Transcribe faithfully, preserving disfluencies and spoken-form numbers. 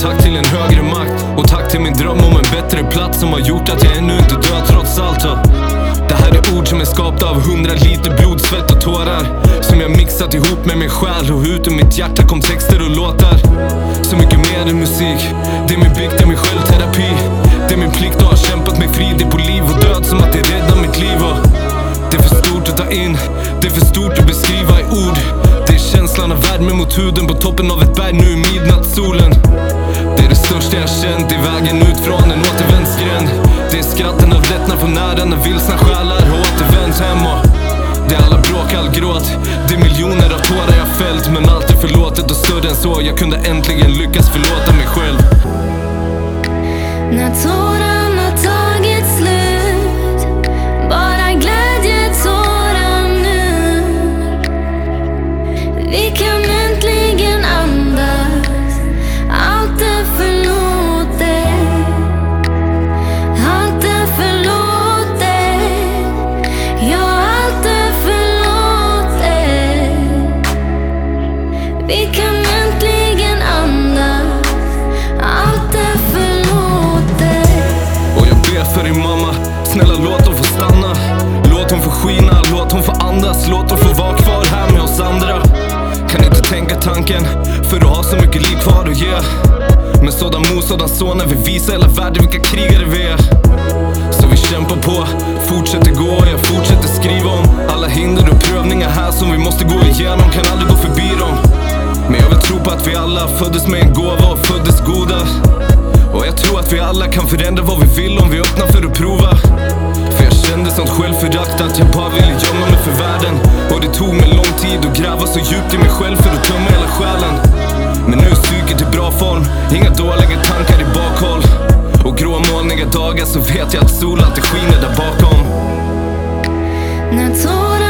tack till en högre makt. Och tack till min dröm om en bättre plats som har gjort att jag ännu inte dör trots allt. Det här är ord som är skapta av hundra liter blod, svett och tårar, som jag mixat ihop med min själ, och ut ur mitt hjärta kom texter och låtar. Så mycket mer än musik, det är min bikt, det är min självterapi. Det är min plikt att ha kämpat mig fri, det är på liv och död som att det räddar mitt liv. Och det är för stort att ta in, det är för stort att beskriva i ord. Det är känslan av värme mot huden på toppen av ett berg nu i midnattssolen. Det är det största jag känt, det är vägen ut från en återvändsgränd. Det är skratten av lättnad från nära när vilsna själar har återvänt hem. Och det är alla bråk, all gråt, det är miljoner av tårar jag fällt. Men allt är förlåtet och större än så, jag kunde äntligen lyckas förlåta mig själv. När tårarna tagit slut, bara glädjetårar nu. Vi kan äntligen andas, allt är förlåtet. Allt är förlåtet, ja allt är förlåtet. Vi kan äntligen andas, allt är förlåtet. Och jag ber för din mamma, snälla låt hon få stanna. Låt hon få skina, låt hon få andas. Låt hon få vara kvar här med oss andra. Kan inte tänka tanken, för du har så mycket liv kvar att ge. Men sådan mor, sådan son, när vi visar hela världen vilka krigare vi är. Så vi kämpar på, fortsätter gå, jag fortsätter skriva om alla hinder och prövningar här som vi måste gå igenom, kan aldrig gå förbi dem. Men jag vill tro på att vi alla föddes med en gåva och föddes goda. Och jag tror att vi alla kan förändra vad vi vill om vi öppnar för att prova. För jag kände sånt självförakt att jag bara ville gömma mig för världen. Och det tog mig lång tid att gräva så djupt i mig själv för att tömma hela själen. Men nu är psyket i bra form, inga dåliga tankar i bakhåll. Och grå molniga dagar så vet jag att solen alltid skiner där bakom. När tårar